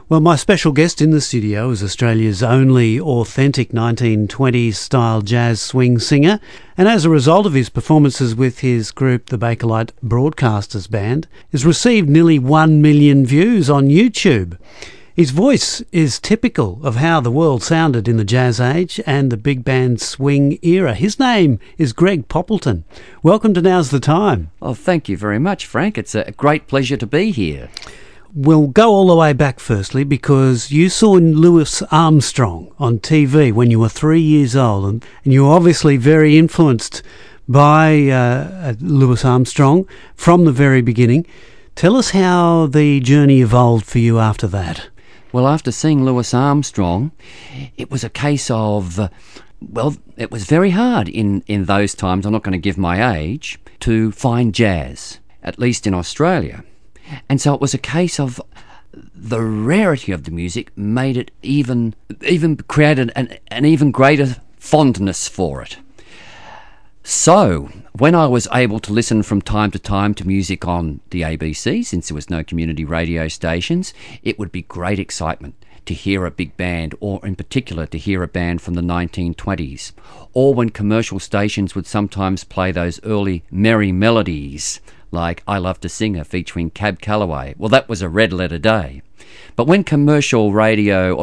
Well, my special guest in the studio is Australia's only authentic 1920s style jazz swing singer, and as a result of his performances with his group, the Bakelite Broadcasters Band, has received nearly 1 million views on YouTube. His voice is typical of how the world sounded in the jazz age and the big band swing era. His name is Greg Poppleton. Welcome to Now's the Time. Oh, thank you very much, Frank. It's a great pleasure to be here. We'll go all the way back firstly because you saw Louis Armstrong on TV when you were 3 years old, and you were obviously very influenced by Louis Armstrong from the very beginning. Tell us how the journey evolved for you after that. Well, after seeing Louis Armstrong, it was a case of, it was very hard in those times, I'm not going to give my age, to find jazz, at least in Australia. And so it was a case of the rarity of the music made it even created an even greater fondness for it. So when I was able to listen from time to time to music on the ABC, since there was no community radio stations, it would be great excitement to hear a big band, or in particular to hear a band from the 1920s, or when commercial stations would sometimes play those early merry melodies like I Love to Singer featuring Cab Calloway. Well, that was a red letter day. But when community radio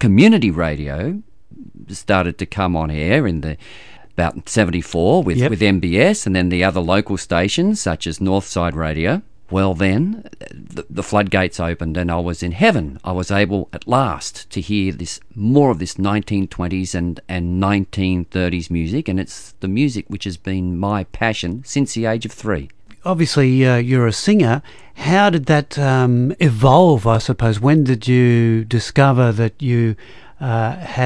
started to come on air in about 74 with MBS and then the other local stations such as Northside Radio, well then the floodgates opened and I was in heaven. I was able at last to hear more of this 1920s and 1930s music, and it's the music which has been my passion since the age of 3. Obviously, you're a singer. How did that evolve, I suppose? When did you discover that you had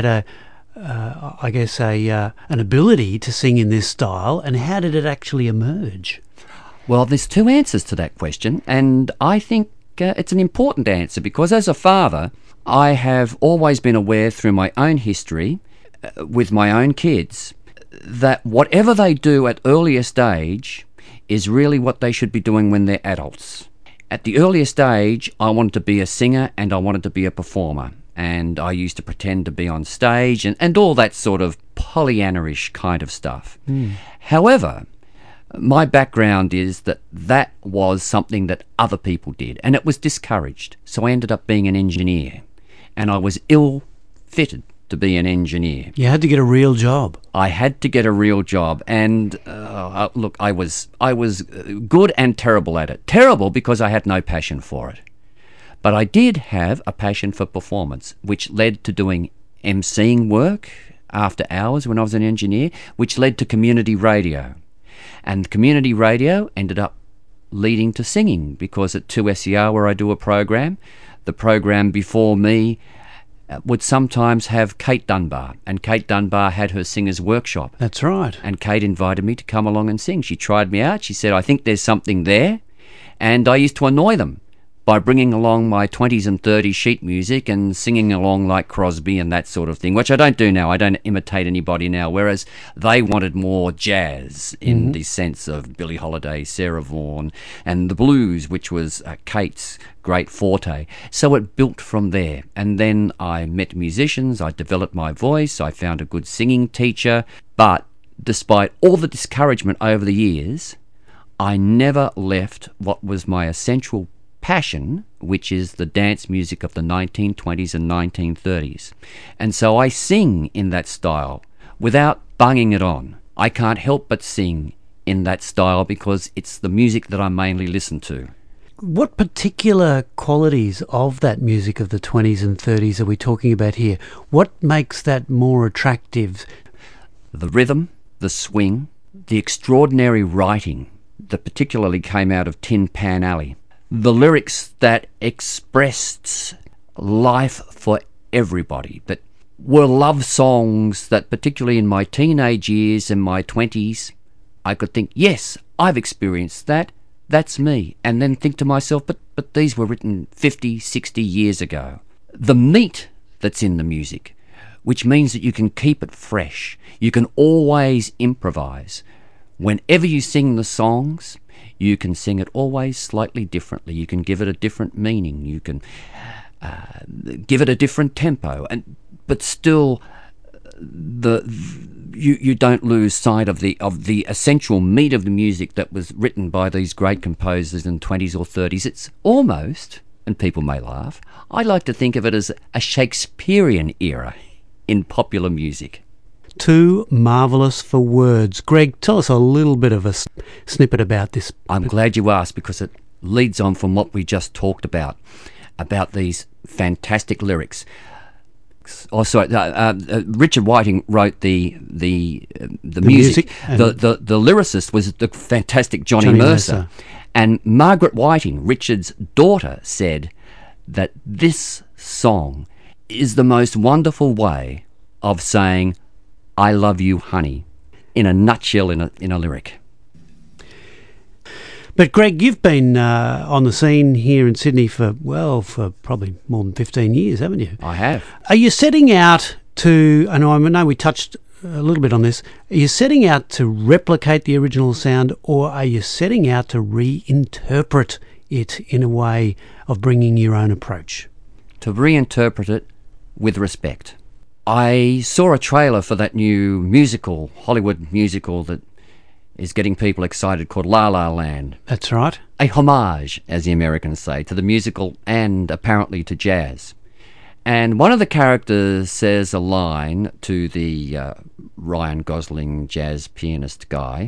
an ability to sing in this style, and how did it actually emerge? Well, there's two answers to that question, and I think it's an important answer because as a father, I have always been aware through my own history with my own kids that whatever they do at earliest age is really what they should be doing when they're adults. At the earliest age, I wanted to be a singer and I wanted to be a performer. And I used to pretend to be on stage and all that sort of Pollyanna-ish kind of stuff. However, my background is that was something that other people did and it was discouraged. So I ended up being an engineer and I was ill-fitted to be an engineer. You had to get a real job. I had to get a real job, and look, I was good and terrible at it. Terrible because I had no passion for it. But I did have a passion for performance, which led to doing emceeing work after hours when I was an engineer, which led to community radio. And community radio ended up leading to singing, because at 2SER, where I do a program, the program before me would sometimes have Kate Dunbar, and Kate Dunbar had her singers workshop. That's right. And Kate invited me to come along and sing. She tried me out. She said, I think there's something there. And I used to annoy them by bringing along my 20s and 30s sheet music and singing along like Crosby and that sort of thing, which I don't do now. I don't imitate anybody now, whereas they wanted more jazz in the sense of Billie Holiday, Sarah Vaughan, and the blues, which was Kate's great forte. So it built from there. And then I met musicians, I developed my voice, I found a good singing teacher. But despite all the discouragement over the years, I never left what was my essential passion, which is the dance music of the 1920s and 1930s. And so I sing in that style without bunging it on. I can't help but sing in that style because it's the music that I mainly listen to. What particular qualities of that music of the 20s and 30s are we talking about here? What makes that more attractive? The rhythm, the swing, the extraordinary writing that particularly came out of Tin Pan Alley. The lyrics that expressed life for everybody, that were love songs that particularly in my teenage years and my 20s, I could think, yes, I've experienced that, that's me. And then think to myself, but these were written 50, 60 years ago. The meat that's in the music, which means that you can keep it fresh. You can always improvise. Whenever you sing the songs, you can sing it always slightly differently. You can give it a different meaning. You can give it a different tempo, but still you don't lose sight of the essential meat of the music that was written by these great composers in the 20s or 30s. It's almost, and people may laugh, I like to think of it as a Shakespearean era in popular music. Too marvellous for words. Greg, tell us a little bit of a snippet about this. I'm glad you asked, because it leads on from what we just talked about these fantastic lyrics. Oh, sorry. Richard Whiting wrote the music. The lyricist was the fantastic Johnny Mercer. And Margaret Whiting, Richard's daughter, said that this song is the most wonderful way of saying "I love you, honey," in a nutshell, in a lyric. But Greg, you've been on the scene here in Sydney for probably more than 15 years, haven't you? I have. Are you setting out to, and I know we touched a little bit on this, are you setting out to replicate the original sound, or are you setting out to reinterpret it in a way of bringing your own approach? To reinterpret it with respect. I saw a trailer for that new musical, Hollywood musical that is getting people excited, called La La Land. That's right. A homage, as the Americans say, to the musical and apparently to jazz. And one of the characters says a line to the Ryan Gosling jazz pianist guy.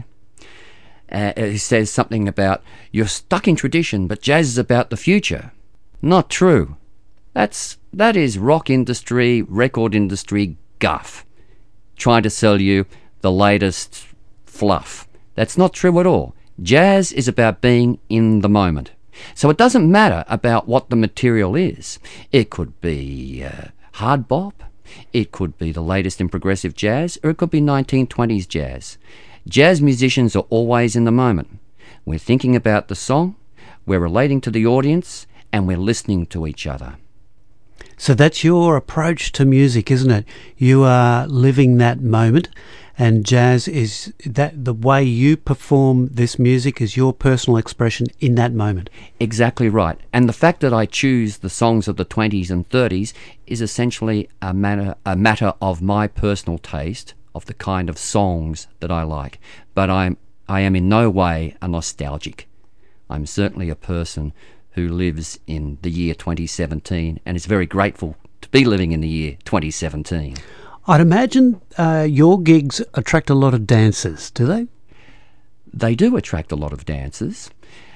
He says something about, "You're stuck in tradition, but jazz is about the future." Not true. That is rock industry, record industry guff, trying to sell you the latest fluff. That's not true at all. Jazz is about being in the moment. So it doesn't matter about what the material is. It could be hard bop, it could be the latest in progressive jazz, or it could be 1920s jazz. Jazz musicians are always in the moment. We're thinking about the song, we're relating to the audience, and we're listening to each other. So that's your approach to music, isn't it? You are living that moment, and jazz is that the way you perform this music is your personal expression in that moment. Exactly right. And the fact that I choose the songs of the 20s and 30s is essentially a matter of my personal taste, of the kind of songs that I like. But I am in no way a nostalgic. I'm certainly a person who lives in the year 2017 and is very grateful to be living in the year 2017. I'd imagine your gigs attract a lot of dancers, do they? They do attract a lot of dancers,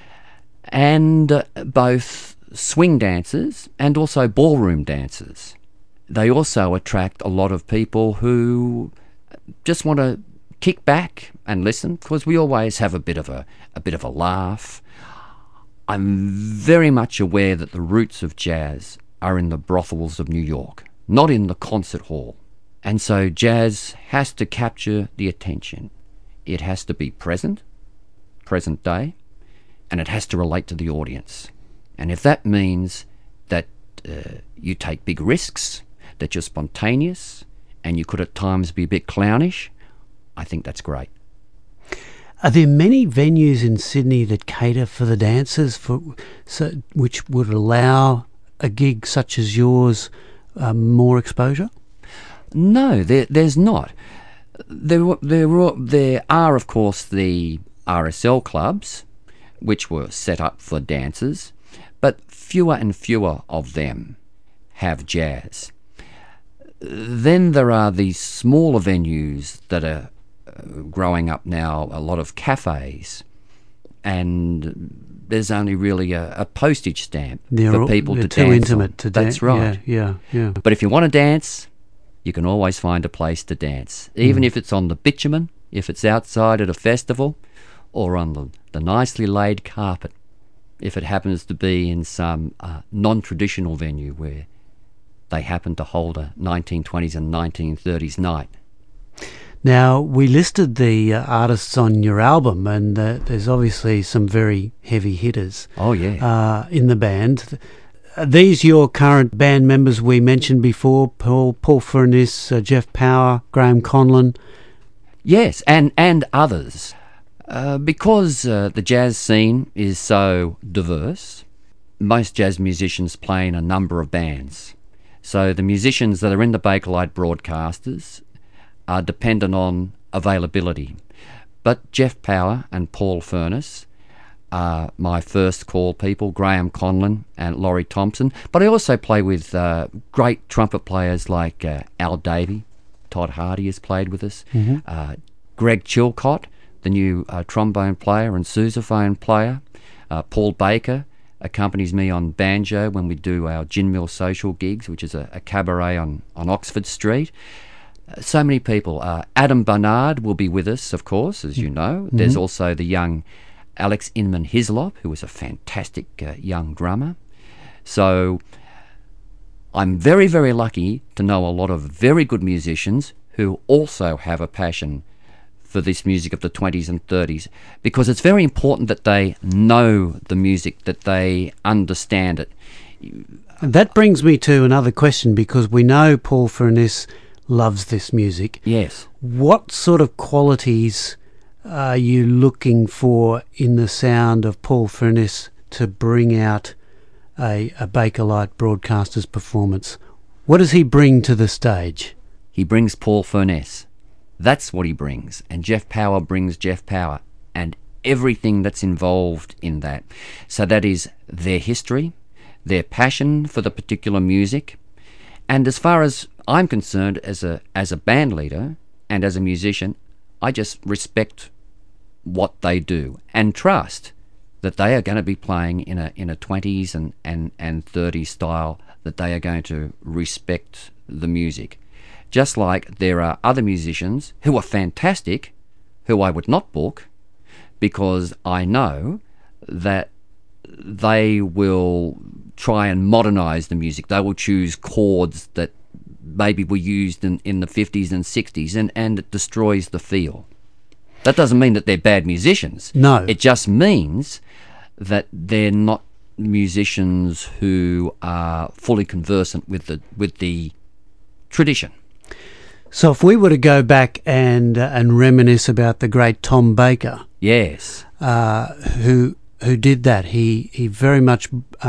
and both swing dancers and also ballroom dancers. They also attract a lot of people who just want to kick back and listen, because we always have a bit of a laugh. I'm very much aware that the roots of jazz are in the brothels of New York, not in the concert hall. And so jazz has to capture the attention. It has to be present day, and it has to relate to the audience. And if that means that you take big risks, that you're spontaneous, and you could at times be a bit clownish, I think that's great. Are there many venues in Sydney that cater for the dancers, which would allow a gig such as yours more exposure? No, there's not. There are, of course, the RSL clubs, which were set up for dancers, but fewer and fewer of them have jazz. Then there are these smaller venues that are growing up now, a lot of cafes, and there's only really a postage stamp for people to dance. They're too intimate to dance. That's right. Yeah. But if you want to dance, you can always find a place to dance, even if it's on the bitumen, if it's outside at a festival, or on the nicely laid carpet, if it happens to be in some non-traditional venue where they happen to hold a 1920s and 1930s night. Now, we listed the artists on your album, and there's obviously some very heavy hitters. Oh, yeah. In the band. Are these your current band members we mentioned before? Paul Furniss, Jeff Power, Graham Conlon? Yes, and others. Because the jazz scene is so diverse, most jazz musicians play in a number of bands. So the musicians that are in the Bakelite Broadcasters are dependent on availability. But Jeff Power and Paul Furness are my first call people, Graham Conlon and Laurie Thompson. But I also play with great trumpet players like Al Davey. Todd Hardy has played with us. Greg Chilcott, the new trombone player and sousaphone player. Paul Baker accompanies me on banjo when we do our Gin Mill social gigs, which is a cabaret on Oxford Street. So many people. Adam Barnard will be with us, of course, as you know. There's also the young Alex Inman Hislop, who is a fantastic young drummer. So I'm very, very lucky to know a lot of very good musicians who also have a passion for this music of the 20s and 30s, because it's very important that they know the music, that they understand it. That brings me to another question, because we know Paul Furness loves this music. Yes. What sort of qualities are you looking for in the sound of Paul Furness to bring out a Bakelite Broadcasters performance? What does he bring to the stage? He brings Paul Furness. That's what he brings. And Jeff Power brings Jeff Power and everything that's involved in that. So that is their history, their passion for the particular music. And as far as I'm concerned, as a band leader and as a musician, I just respect what they do and trust that they are going to be playing in a 20s and 30s style, that they are going to respect the music. Just like there are other musicians who are fantastic, who I would not book, because I know that they will try and modernise the music. They will choose chords that maybe were used in the 50s and 60s, and it destroys the feel. That doesn't mean that they're bad musicians. No. It just means that they're not musicians who are fully conversant with the tradition. So if we were to go back and reminisce about the great Tom Baker, yes, who did that, he very much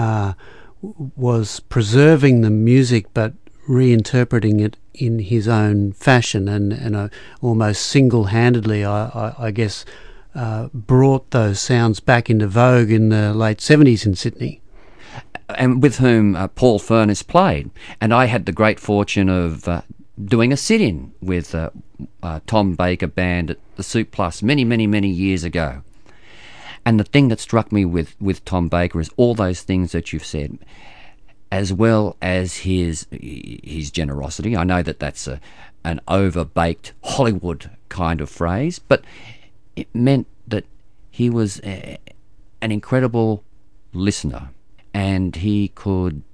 was preserving the music but reinterpreting it in his own fashion, and almost single-handedly, I guess, brought those sounds back into vogue in the late 70s in Sydney. And with whom Paul Furness played. And I had the great fortune of doing a sit-in with Tom Baker Band at the Soup Plus many, many, many years ago. And the thing that struck me with Tom Baker is all those things that you've said, as well as his generosity. I know that that's an over-baked Hollywood kind of phrase, but it meant that he was an incredible listener, and he could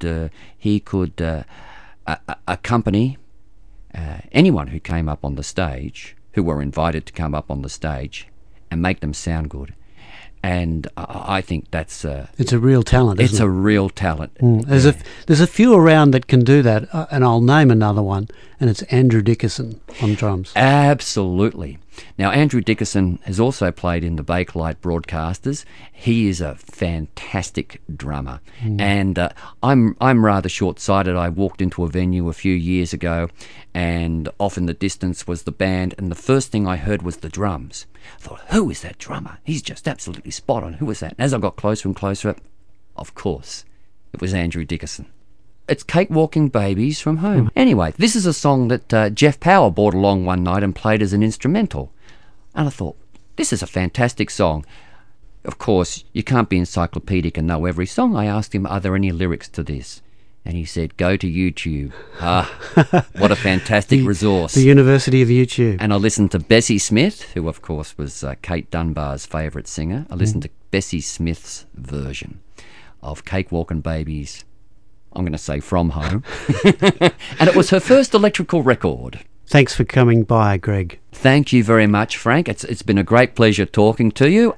accompany anyone who came up on the stage, who were invited to come up on the stage, and make them sound good. And I think that's it's a real talent, isn't it? It's a real talent. There's a few around that can do that, and I'll name another one, and it's Andrew Dickerson on drums. Absolutely. Now, Andrew Dickerson has also played in the Bakelite Broadcasters. He is a fantastic drummer, and I'm rather short-sighted. I walked into a venue a few years ago, and off in the distance was the band, and the first thing I heard was the drums. I thought, who is that drummer? He's just absolutely spot on. Who is that? And as I got closer and closer, of course, it was Andrew Dickerson. It's Cakewalking Babies from Home. Anyway, this is a song that Jeff Power brought along one night and played as an instrumental. And I thought, this is a fantastic song. Of course, you can't be encyclopedic and know every song. I asked him, are there any lyrics to this? And he said, go to YouTube. What a fantastic resource. The University of YouTube. And I listened to Bessie Smith, who of course was Kate Dunbar's favourite singer. I listened to Bessie Smith's version of Cakewalking Babies, I'm going to say From Home. And it was her first electrical record. Thanks for coming by, Greg. Thank you very much, Frank. It's been a great pleasure talking to you.